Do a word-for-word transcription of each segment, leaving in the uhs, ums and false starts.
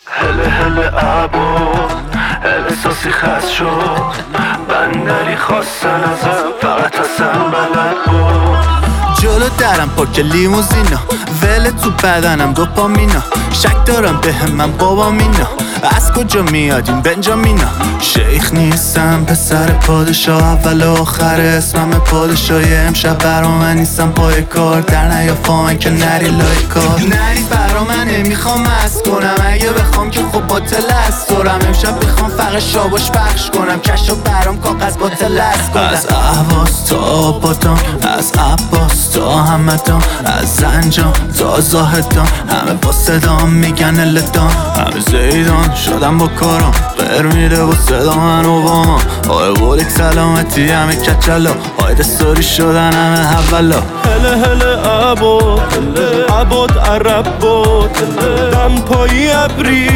هله هله عبود هله احساسی خست شد بندری خواستن ازم فقط حسن بلد بود. جلو درم پاک لیموزینا ول تو بدنم دوپامینا شک دارم به من بابا مینا از کجا میادیم بنجامینا شیخ نیستم پسر پادشاه اول و آخر اسمم پادشاهی امشب برا من نیستم پای کار در نیا فان که نری لای کار نری برا من نمیخوام از کنم اگه بخوام که خب باطل از دورم امشب بخوام فقط شاباش پخش کنم کشو برام کاغذ باطل از کنم از احواز تا آبادان از عباس تا همدان از زنجان تا زاهدان همه با صدام میگن الدان همه زیدان شدم با کارم بر میره با صدا من و با ما آه بولک سلامتی همه کچلا آه دستوری شدن همه حولا هله هله عبود عبود عرب بود دم پایی ابری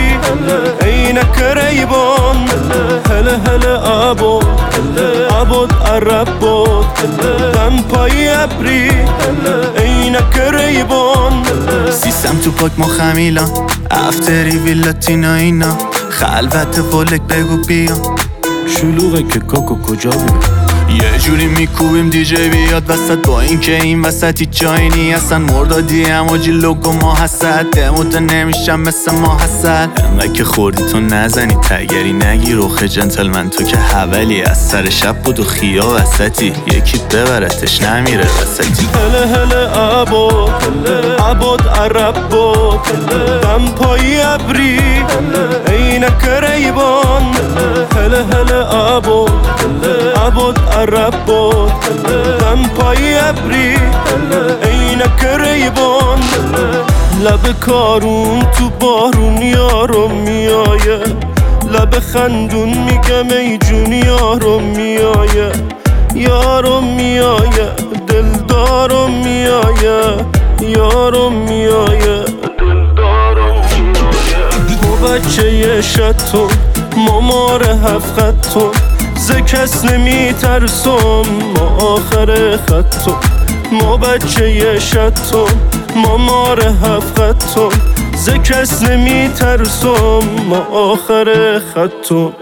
عینک ریبان هله هله عبود عبود عرب بود دم پایی ابری عینک ریبان سیستم تو پاک ما خمیلان افتری ویلاتینا اینا خلوت فولک بگو بیا شلوغه که کاکو کجا بیا یه جوری میکوبیم دیجی بیاد وسط با این که این وسطی جایی نی اصلا مردادی اماجی لوگو ما حسد دموده نمیشم مثل ما حسد انقدر که خوردی تو نزنی تگری نگی روخ جنتلمن تو که حولی از سر شب بود و خیا وسطی یکی ببرتش نمیره وسطی هله هله عبود عبود عرب بود دم پایی ابری عینک ریبان هله هله عبود عبود عرب بود دم پایی ابری عینک ریبان لب کارون تو بارون یارم میایه لب خندون میگم ای جون یارم میایه یارم میایه دلدارم میایه یارم میایه دلدارم میایه ما بچه یه شتون مامار هفت خطون ز کس نمی ترسم ما آخر خطم ما بچه یه شتم ما مار هفت خطم ز کس نمی ترسم ما آخر خطم